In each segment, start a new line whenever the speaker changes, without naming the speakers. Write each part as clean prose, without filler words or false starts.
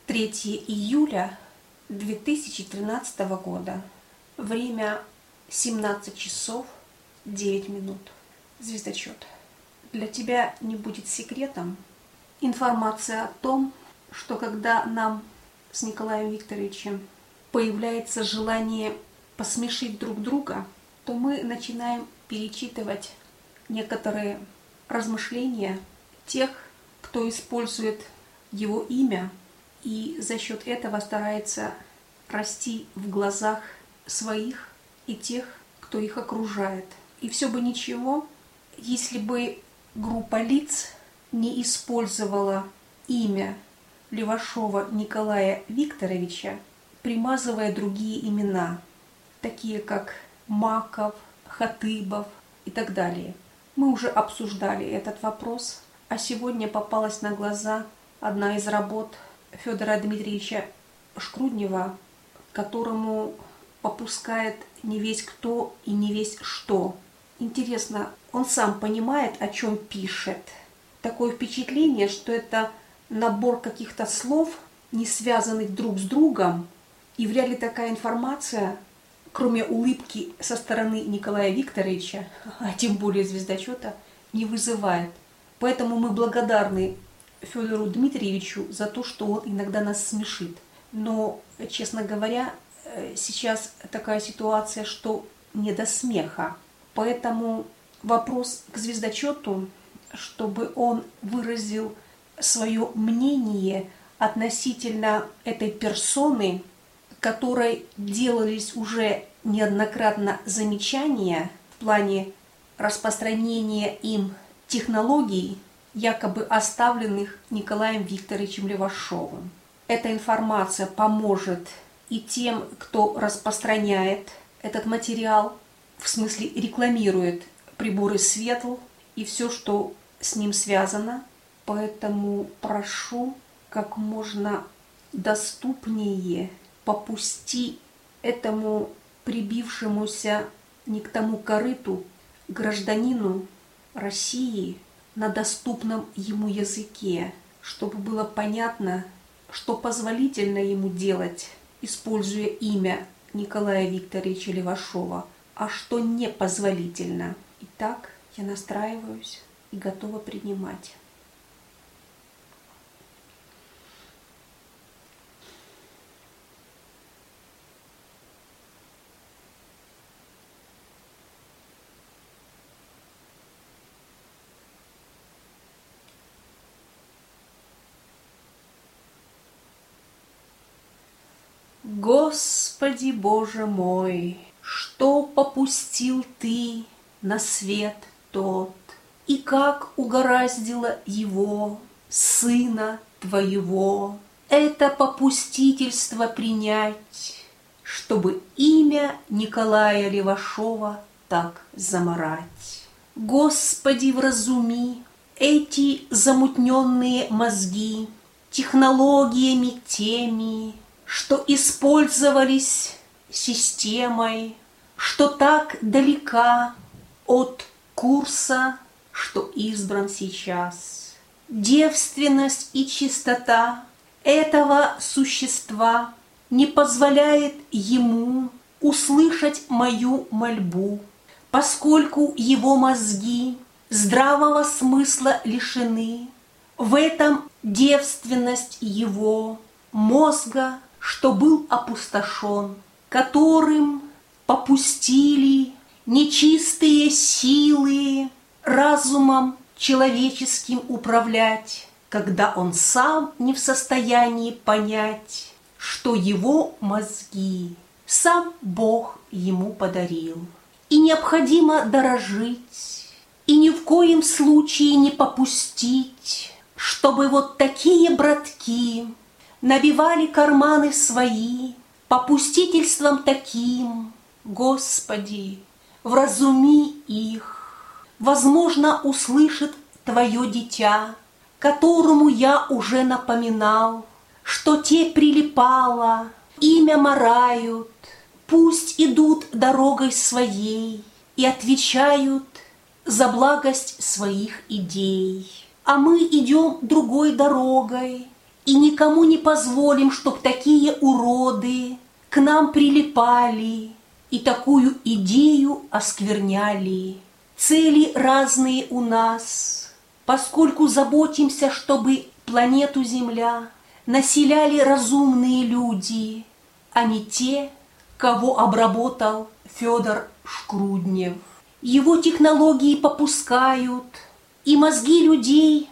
3 июля 2013 года. Время 17 часов 9 минут. Звездочет. Для тебя не будет секретом информация о том, что когда нам с Николаем Викторовичем появляется желание посмешить друг друга, то мы начинаем перечитывать некоторые размышления тех, кто использует его имя и за счет этого старается расти в глазах своих и тех, кто их окружает. И все бы ничего, если бы группа лиц не использовала имя Левашова Николая Викторовича, примазывая другие имена, такие как Маков, Хатыбов и так далее. Мы уже обсуждали этот вопрос, а сегодня попалась на глаза одна из работ Федора Дмитриевича Шкруднева, которому попускает не весть кто и не весть что. Интересно, он сам понимает, о чем пишет. Такое впечатление, что это набор каких-то слов, не связанных друг с другом, и вряд ли такая информация, кроме улыбки со стороны Николая Викторовича, а тем более звездочета, не вызывает. Поэтому мы благодарны Федору Дмитриевичу за то, что он иногда нас смешит. Но, честно говоря, сейчас такая ситуация, что не до смеха. Поэтому вопрос к звездочету, чтобы он выразил свое мнение относительно этой персоны, которой делались уже неоднократно замечания в плане распространения им технологий, якобы оставленных Николаем Викторовичем Левашовым. Эта информация поможет и тем, кто распространяет этот материал, в смысле рекламирует приборы Светл и все, что с ним связано. Поэтому прошу как можно доступнее попусти этому прибившемуся не к тому корыту гражданину России на доступном ему языке, чтобы было понятно, что позволительно ему делать, используя имя Николая Викторовича Левашова, а что непозволительно. Итак, я настраиваюсь и готова принимать. Господи Боже мой, что попустил Ты на свет тот, и как угораздило его, Сына Твоего, это попустительство принять, чтобы имя Николая Левашова так замарать. Господи, вразуми эти замутненные мозги технологиями теми, что использовались системой, что так далека от курса, что избран сейчас. Девственность и чистота этого существа не позволяет ему услышать мою мольбу, поскольку его мозги здравого смысла лишены. В этом девственность его мозга, что был опустошен, которым попустили нечистые силы разумом человеческим управлять, когда он сам не в состоянии понять, что его мозги сам Бог ему подарил. И необходимо дорожить, и ни в коем случае не попустить, чтобы вот такие братки набивали карманы свои попустительством таким. Господи, вразуми их. Возможно, услышит Твое дитя, которому я уже напоминал, что те прилипало, имя марают, пусть идут дорогой своей и отвечают за благость своих идей. А мы идем другой дорогой И никому не позволим, чтоб такие уроды к нам прилипали и такую идею оскверняли. Цели разные у нас, поскольку заботимся, чтобы планету Земля населяли разумные люди, а не те, кого обработал Федор Шкруднев. Его технологии попускают, и мозги людей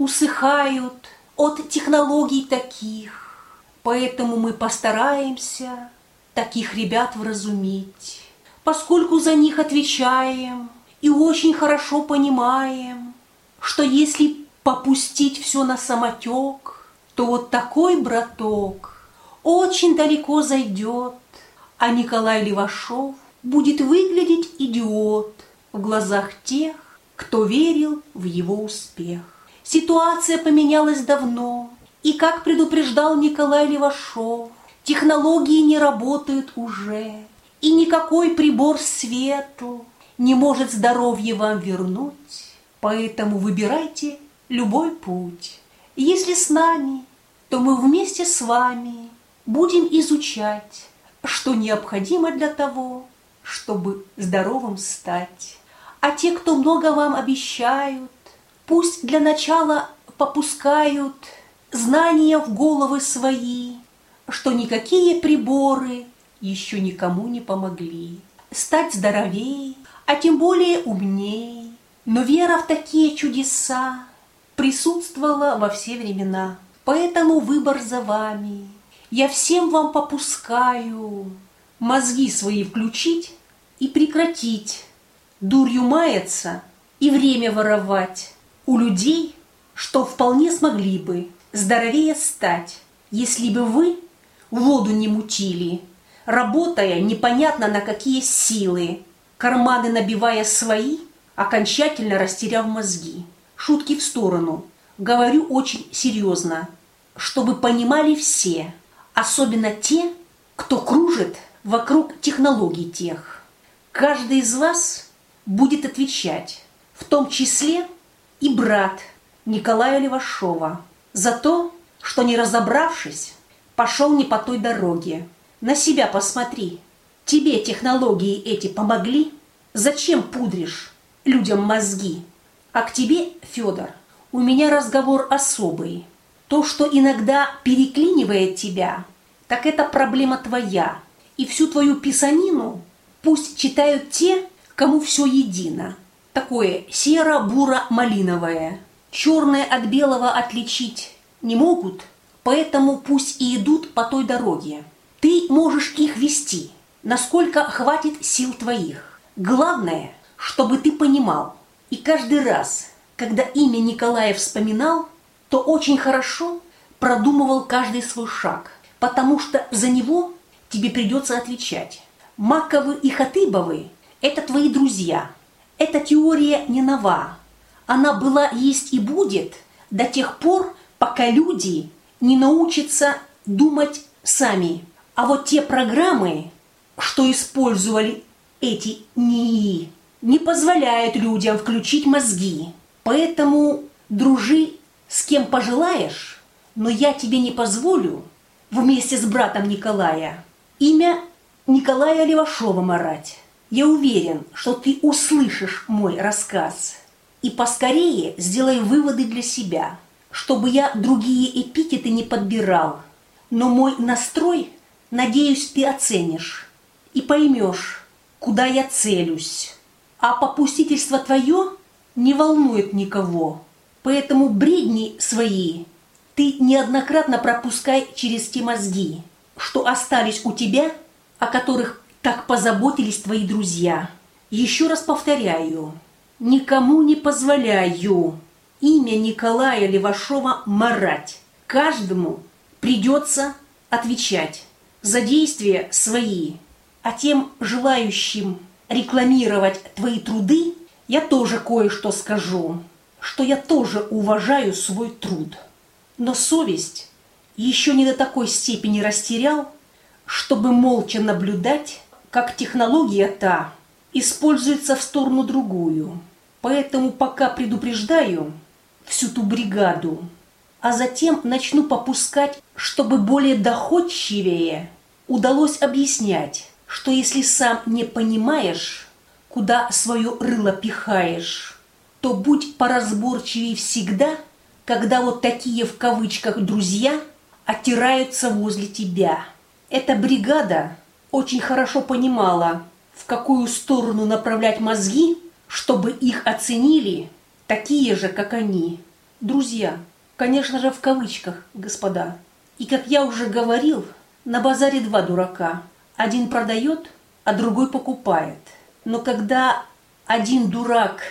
усыхают от технологий таких. Поэтому мы постараемся таких ребят вразумить, поскольку за них отвечаем и очень хорошо понимаем, что если попустить все на самотек, то вот такой браток очень далеко зайдет, а Николай Левашов будет выглядеть идиот в глазах тех, кто верил в его успех. Ситуация поменялась давно, и, как предупреждал Николай Левашов, технологии не работают уже, и никакой прибор свету не может здоровье вам вернуть, поэтому выбирайте любой путь. Если с нами, то мы вместе с вами будем изучать, что необходимо для того, чтобы здоровым стать. А те, кто много вам обещают, пусть для начала попускают знания в головы свои, что никакие приборы еще никому не помогли стать здоровей, а тем более умней. Но вера в такие чудеса присутствовала во все времена, поэтому выбор за вами. Я всем вам попускаю мозги свои включить и прекратить дурью маяться и время воровать у людей, что вполне смогли бы здоровее стать, если бы вы воду не мутили, работая непонятно на какие силы, карманы набивая свои, окончательно растеряв мозги. Шутки в сторону. Говорю очень серьезно, чтобы понимали все, особенно те, кто кружит вокруг технологий тех. Каждый из вас будет отвечать, в том числе и брат Николая Левашова, за то, что, не разобравшись, пошел не по той дороге. На себя посмотри. Тебе технологии эти помогли? Зачем пудришь людям мозги? А к тебе, Федор, у меня разговор особый. То, что иногда переклинивает тебя, так это проблема твоя. И всю твою писанину пусть читают те, кому все едино. Такое серо-буро-малиновое. Черное от белого отличить не могут, поэтому пусть и идут по той дороге. Ты можешь их вести, насколько хватит сил твоих. Главное, чтобы ты понимал, и каждый раз, когда имя Николая вспоминал, то очень хорошо продумывал каждый свой шаг, потому что за него тебе придется отвечать. Маковы и Хатыбовы – это твои друзья. Эта теория не нова. Она была, есть и будет до тех пор, пока люди не научатся думать сами. А вот те программы, что использовали эти НИИ, не позволяют людям включить мозги. Поэтому дружи с кем пожелаешь, но я тебе не позволю вместе с братом Николая имя Николая Левашова марать. Я уверен, что ты услышишь мой рассказ и поскорее сделай выводы для себя, чтобы я другие эпитеты не подбирал. Но мой настрой, надеюсь, ты оценишь и поймешь, куда я целюсь. А попустительство твое не волнует никого, поэтому бредни свои ты неоднократно пропускай через те мозги, что остались у тебя, о которых так позаботились твои друзья. Еще раз повторяю, никому не позволяю имя Николая Левашова марать. Каждому придется отвечать за действия свои, а тем желающим рекламировать твои труды я тоже кое-что скажу, что я тоже уважаю свой труд. Но совесть еще не до такой степени растерял, чтобы молча наблюдать, как технология та используется в сторону другую. Поэтому пока предупреждаю всю ту бригаду, а затем начну попускать, чтобы более доходчивее удалось объяснять, что если сам не понимаешь, куда свое рыло пихаешь, то будь поразборчивее всегда, когда вот такие в кавычках «друзья» оттираются возле тебя. Эта бригада очень хорошо понимала, в какую сторону направлять мозги, чтобы их оценили такие же, как они. Друзья, конечно же, в кавычках, господа. И, как я уже говорил, на базаре два дурака. Один продает, а другой покупает. Но когда один дурак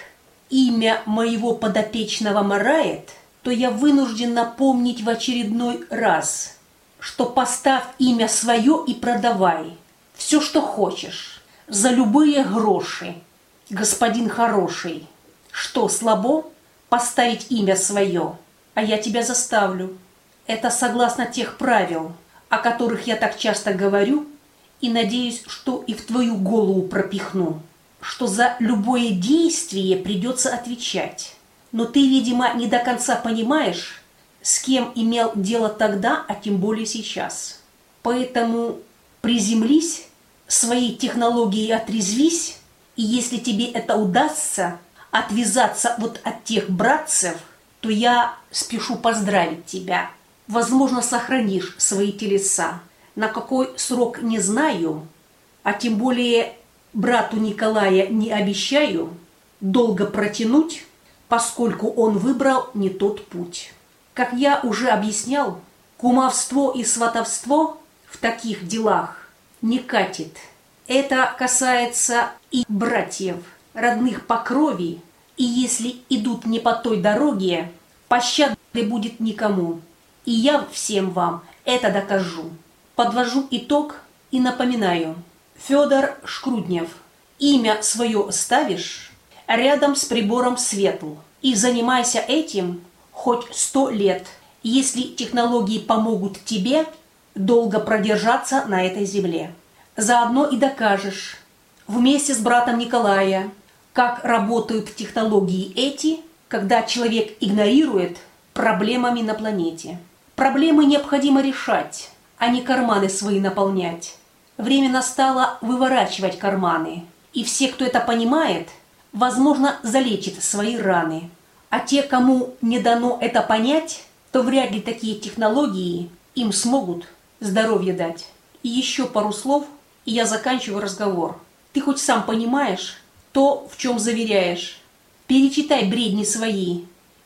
имя моего подопечного марает, то я вынужден напомнить в очередной раз, что поставь имя свое и продавай. Все, что хочешь, за любые гроши, господин хороший. Что, слабо поставить имя свое? А я тебя заставлю. Это согласно тех правил, о которых я так часто говорю, и надеюсь, что и в твою голову пропихну, что за любое действие придется отвечать. Но ты, видимо, не до конца понимаешь, с кем имел дело тогда, а тем более сейчас. Поэтому приземлись, своей технологией отрезвись, и если тебе это удастся, отвязаться вот от тех братцев, то я спешу поздравить тебя. Возможно, сохранишь свои телеса. На какой срок не знаю, а тем более брату Николая не обещаю долго протянуть, поскольку он выбрал не тот путь. Как я уже объяснял, кумовство и сватовство в таких делах не катит. Это касается и братьев, родных по крови, и если идут не по той дороге, пощады будет никому. И я всем вам это докажу. Подвожу итог и напоминаю. Федор Шкруднев. Имя свое ставишь рядом с прибором светл и занимайся этим хоть 100 лет, если технологии помогут тебе долго продержаться на этой земле. Заодно и докажешь вместе с братом Николая, как работают технологии эти, когда человек игнорирует проблемами на планете. Проблемы необходимо решать, а не карманы свои наполнять. Время настало выворачивать карманы, и все, кто это понимает, возможно, залечат свои раны. А те, кому не дано это понять, то вряд ли такие технологии им смогут здоровье дать. И еще пару слов, и я заканчиваю разговор. Ты хоть сам понимаешь то, в чем заверяешь. Перечитай бредни свои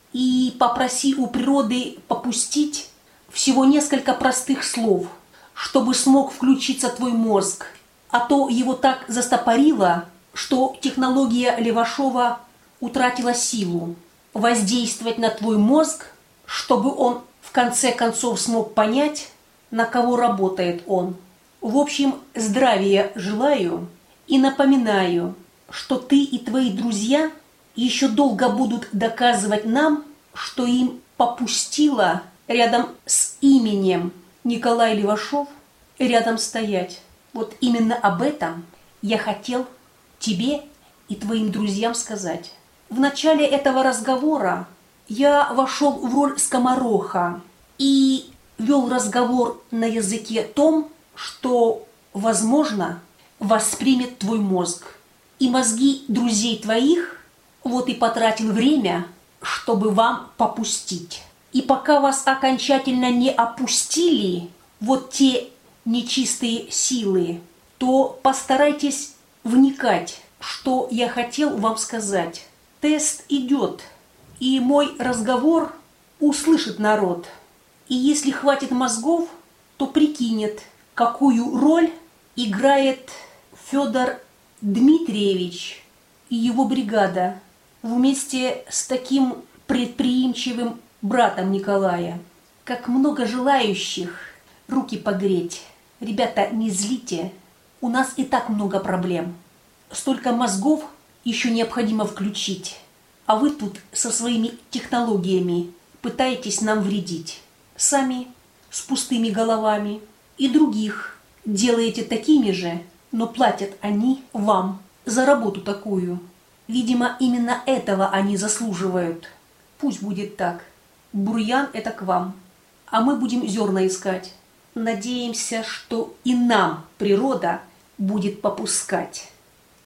и попроси у природы попустить всего несколько простых слов, чтобы смог включиться твой мозг. А то его так застопорило, что технология Левашова утратила силу воздействовать на твой мозг, чтобы он в конце концов смог понять, на кого работает он. В общем, здравия желаю и напоминаю, что ты и твои друзья еще долго будут доказывать нам, что им попустило рядом с именем Николай Левашов рядом стоять. Вот именно об этом я хотел тебе и твоим друзьям сказать. В начале этого разговора я вошел в роль скомороха и вел разговор на языке том, что, возможно, воспримет твой мозг. И мозги друзей твоих вот и потратил время, чтобы вам попустить. И пока вас окончательно не опустили вот те нечистые силы, то постарайтесь вникать, что я хотел вам сказать. Тест идет, и мой разговор услышит народ. И если хватит мозгов, то прикинет, какую роль играет Федор Дмитриевич и его бригада вместе с таким предприимчивым братом Николая. Как много желающих руки погреть. Ребята, не злите, у нас и так много проблем. Столько мозгов еще необходимо включить, а вы тут со своими технологиями пытаетесь нам вредить. Сами с пустыми головами и других делаете такими же, но платят они вам за работу такую. Видимо, именно этого они заслуживают. Пусть будет так. Бурьян – это к вам, а мы будем зерна искать. Надеемся, что и нам природа будет попускать.